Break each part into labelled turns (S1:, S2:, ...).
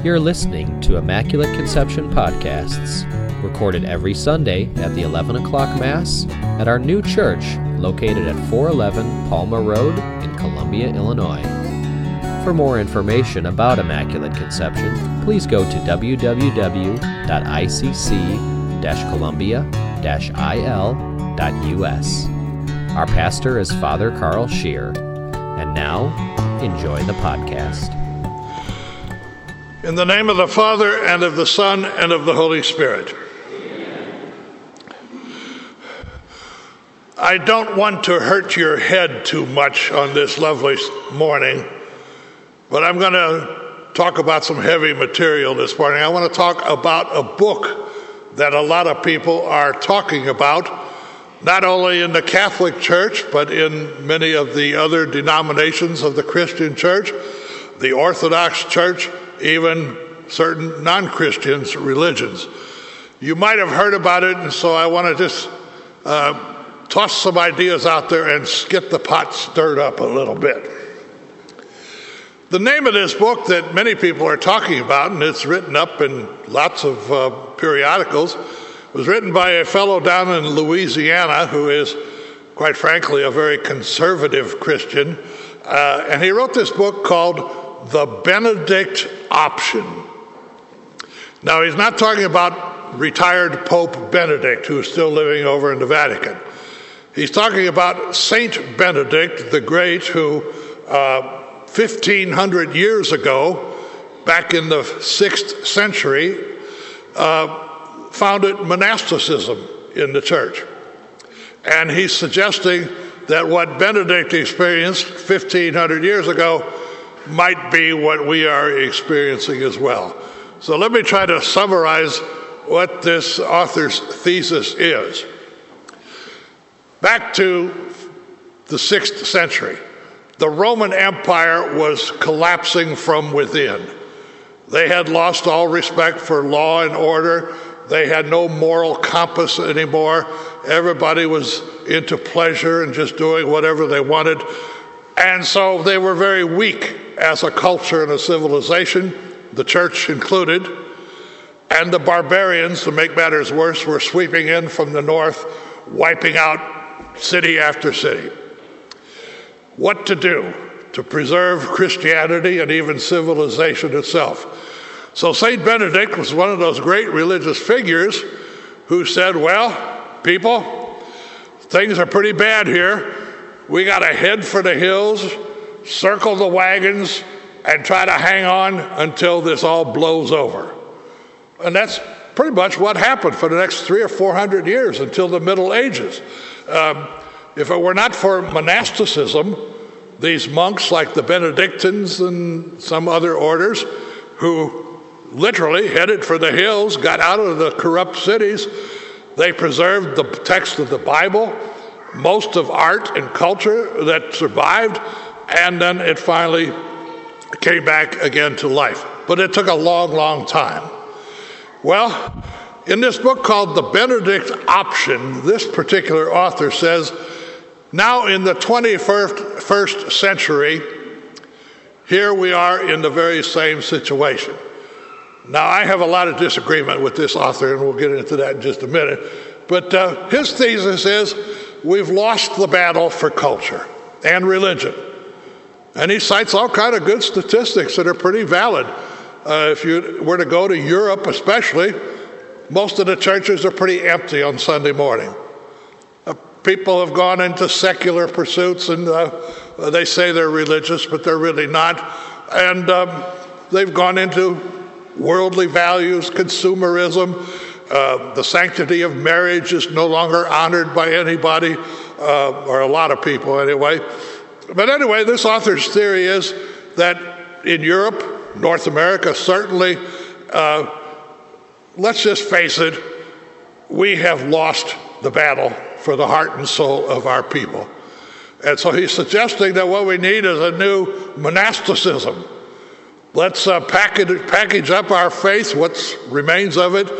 S1: You're listening to Immaculate Conception Podcasts, recorded every Sunday at the 11 o'clock Mass at our new church located at 411 Palma Road in Columbia, Illinois. For more information about Immaculate Conception, please go to www.icc-columbia-il.us. Our pastor is Father Carl Scheer. And now, enjoy the podcast.
S2: In the name of the Father, and of the Son, and of the Holy Spirit. Amen. I don't want to hurt your head too much on this lovely morning, but I'm going to talk about some heavy material this morning. I want to talk about a book that a lot of people are talking about, not only in the Catholic Church, but in many of the other denominations of the Christian Church, the Orthodox Church, even certain non-Christian religions. You might have heard about it, and so I want to just toss some ideas out there and get the pot stirred up a little bit. The name of this book that many people are talking about, and it's written up in lots of periodicals, was written by a fellow down in Louisiana who is, quite frankly, a very conservative Christian, and he wrote this book called The Benedict Option. Now, he's not talking about retired Pope Benedict, who is still living over in the Vatican. He's talking about Saint Benedict the Great, who 1,500 years ago, back in the 6th century, founded monasticism in the church. And he's suggesting that what Benedict experienced 1,500 years ago might be what we are experiencing as well. So let me try to summarize what this author's thesis is. Back to the 6th century, the Roman Empire was collapsing from within. They had lost all respect for law and order. They had no moral compass anymore. Everybody was into pleasure and just doing whatever they wanted. And so they were very weak as a culture and a civilization, the church included. And the barbarians, to make matters worse, were sweeping in from the north, wiping out city after city. What to do to preserve Christianity and even civilization itself? So St. Benedict was one of those great religious figures who said, well, people, things are pretty bad here. We got to head for the hills, circle the wagons, and try to hang on until this all blows over. And that's pretty much what happened for the next 300 or 400 years until the Middle Ages. If it were not for monasticism, these monks like the Benedictines and some other orders who literally headed for the hills, got out of the corrupt cities, they preserved the text of the Bible, most of art and culture that survived, and then it finally came back again to life. But it took a long, long time. Well, in this book called The Benedict Option, this particular author says, now in the 21st century, here we are in the very same situation. Now, I have a lot of disagreement with this author, and we'll get into that in just a minute. But his thesis is, we've lost the battle for culture and religion. And he cites all kind of good statistics that are pretty valid. If you were to go to Europe especially, most of the churches are pretty empty on Sunday morning. People have gone into secular pursuits, and they say they're religious, but they're really not. And they've gone into worldly values, consumerism. The sanctity of marriage is no longer honored by anybody, or a lot of people anyway. But anyway, this author's theory is that in Europe, North America certainly, let's just face it, we have lost the battle for the heart and soul of our people. And so he's suggesting that what we need is a new monasticism. Let's package up our faith, what remains of it,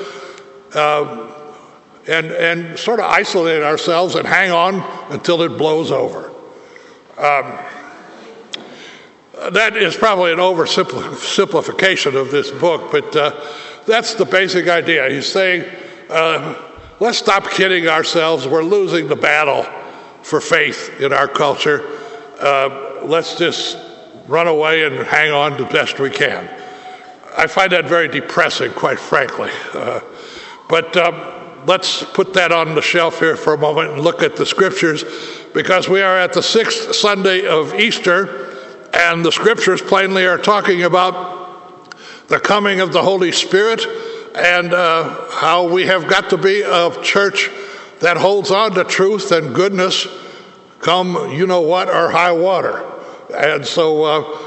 S2: and sort of isolate ourselves and hang on until it blows over. That is probably an oversimplification of this book, but that's the basic idea. He's saying, let's stop kidding ourselves. We're losing the battle for faith in our culture. Let's just run away and hang on the best we can. I find that very depressing, quite frankly. But let's put that on the shelf here for a moment and look at the scriptures, because we are at the 6th Sunday of Easter, and the scriptures plainly are talking about the coming of the Holy Spirit and how we have got to be a church that holds on to truth and goodness come you-know-what or high water. And so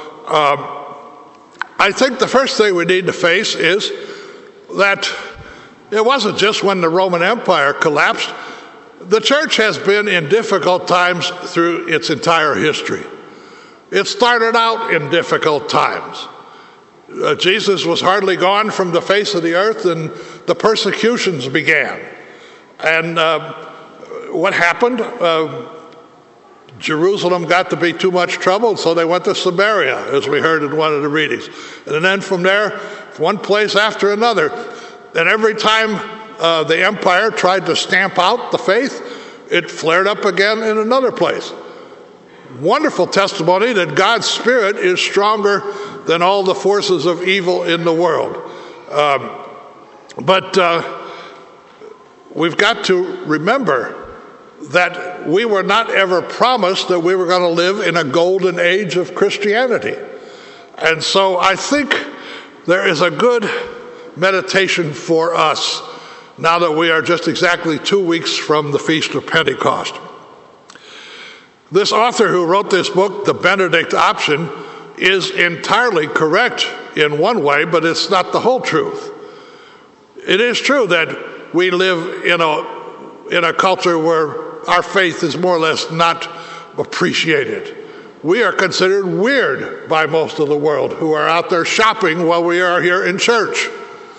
S2: I think the first thing we need to face is that it wasn't just when the Roman Empire collapsed. The church has been in difficult times through its entire history. It started out in difficult times. Jesus was hardly gone from the face of the earth, and the persecutions began. And what happened? Jerusalem got to be too much trouble, so they went to Samaria, as we heard in one of the readings. And then from there, one place after another. And every time the empire tried to stamp out the faith, it flared up again in another place. Wonderful testimony that God's Spirit is stronger than all the forces of evil in the world. But we've got to remember that we were not ever promised that we were going to live in a golden age of Christianity. And so I think there is a good meditation for us now that we are just exactly 2 weeks from the Feast of Pentecost. This author who wrote this book, The Benedict Option, is entirely correct in one way, but it's not the whole truth. It is true that we live in a culture where our faith is more or less not appreciated. We are considered weird by most of the world who are out there shopping while we are here in church.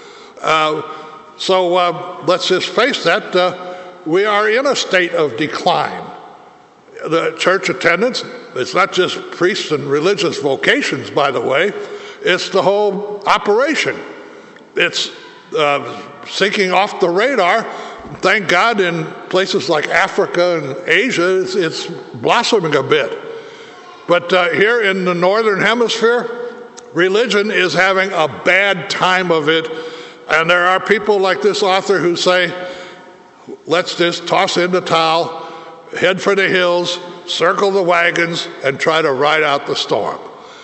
S2: So let's just face that. We are in a state of decline. The church attendance, it's not just priests and religious vocations, by the way, it's the whole operation. It's sinking off the radar. Thank God in places like Africa and Asia, it's blossoming a bit. But here in the Northern Hemisphere, religion is having a bad time of it. And there are people like this author who say, let's just toss in the towel, head for the hills, circle the wagons, and try to ride out the storm.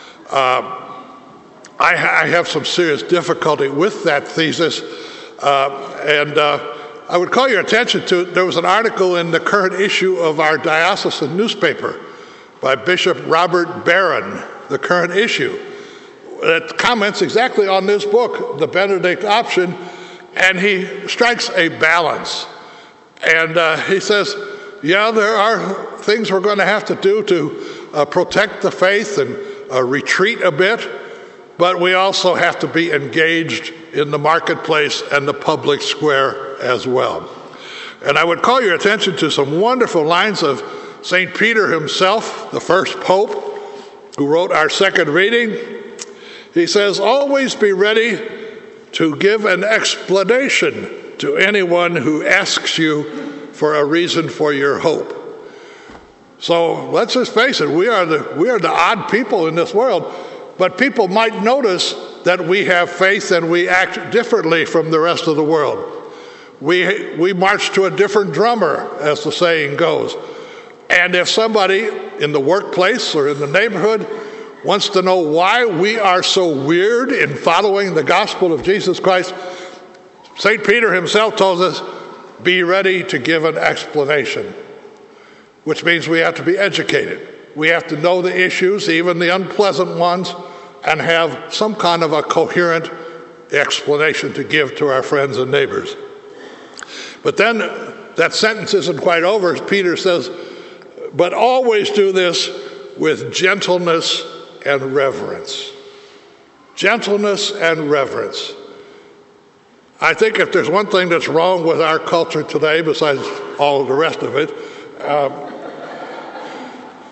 S2: I have some serious difficulty with that thesis, and I would call your attention to, there was an article in the current issue of our diocesan newspaper by Bishop Robert Barron, the current issue, that comments exactly on this book, The Benedict Option, and he strikes a balance. And he says, yeah, there are things we're going to have to do to protect the faith and retreat a bit, but we also have to be engaged in the marketplace and the public square as well. And I would call your attention to some wonderful lines of St. Peter himself, the first pope, who wrote our second reading. He says, always be ready to give an explanation to anyone who asks you for a reason for your hope. So let's just face it, we are the odd people in this world, but people might notice that we have faith and we act differently from the rest of the world. We march to a different drummer, as the saying goes. And if somebody in the workplace or in the neighborhood wants to know why we are so weird in following the gospel of Jesus Christ, St. Peter himself tells us, be ready to give an explanation, which means we have to be educated. We have to know the issues, even the unpleasant ones, and have some kind of a coherent explanation to give to our friends and neighbors. But then that sentence isn't quite over. Peter says, but always do this with gentleness and reverence. Gentleness and reverence. I think if there's one thing that's wrong with our culture today, besides all of the rest of it,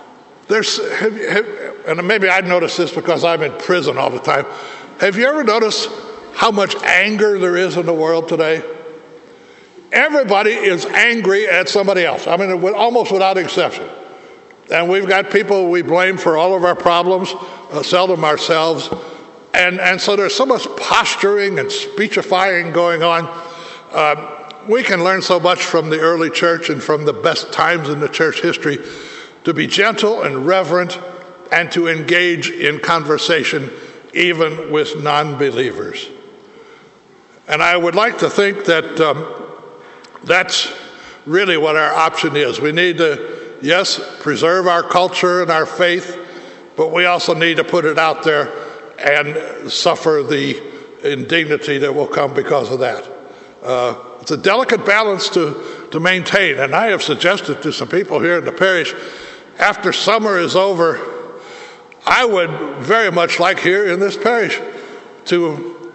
S2: and maybe I'd noticed this because I'm in prison all the time. Have you ever noticed how much anger there is in the world today? Everybody is angry at somebody else. I mean, almost without exception. And we've got people we blame for all of our problems, seldom ourselves. And so there's so much posturing and speechifying going on. We can learn so much from the early church and from the best times in the church history to be gentle and reverent and to engage in conversation even with non-believers. And I would like to think that that's really what our option is. We need to, yes, preserve our culture and our faith, but we also need to put it out there and suffer the indignity that will come because of that. It's a delicate balance to maintain, and I have suggested to some people here in the parish, after summer is over, I would very much like here in this parish to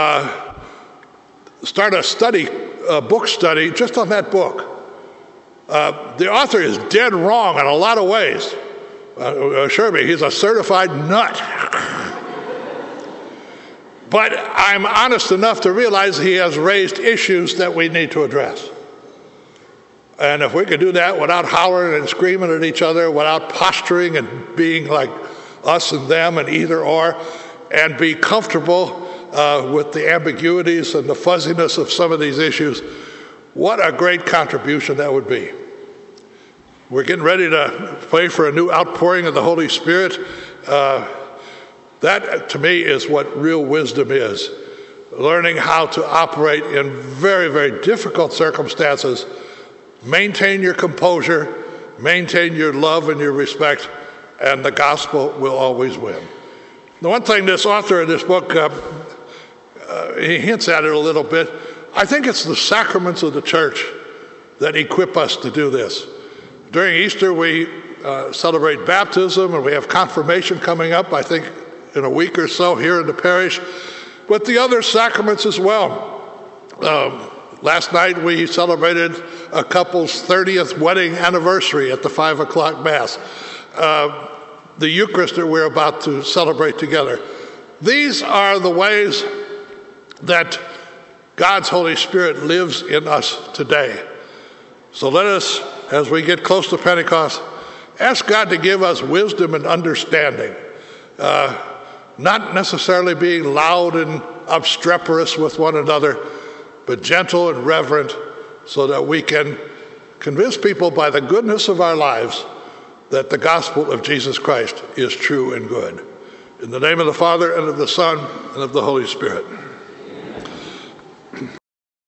S2: start a book study just on that book. The author is dead wrong in a lot of ways. Assure me, he's a certified nut. But I'm honest enough to realize he has raised issues that we need to address. And if we could do that without hollering and screaming at each other, without posturing and being like us and them and either or, and be comfortable with the ambiguities and the fuzziness of some of these issues, what a great contribution that would be. We're getting ready to pray for a new outpouring of the Holy Spirit. That, to me, is what real wisdom is. Learning how to operate in very, very difficult circumstances, maintain your composure, maintain your love and your respect, and the gospel will always win. The one thing this author of this book, he hints at it a little bit, I think it's the sacraments of the church that equip us to do this. During Easter, we celebrate baptism, and we have confirmation coming up, I think, in a week or so here in the parish, but the other sacraments as well. Last night we celebrated a couple's 30th wedding anniversary at the 5 o'clock Mass. The Eucharist that we're about to celebrate together. These are the ways that God's Holy Spirit lives in us today. So let us, as we get close to Pentecost, ask God to give us wisdom and understanding. Not necessarily being loud and obstreperous with one another, but gentle and reverent, so that we can convince people by the goodness of our lives that the gospel of Jesus Christ is true and good. In the name of the Father, and of the Son, and of the Holy Spirit.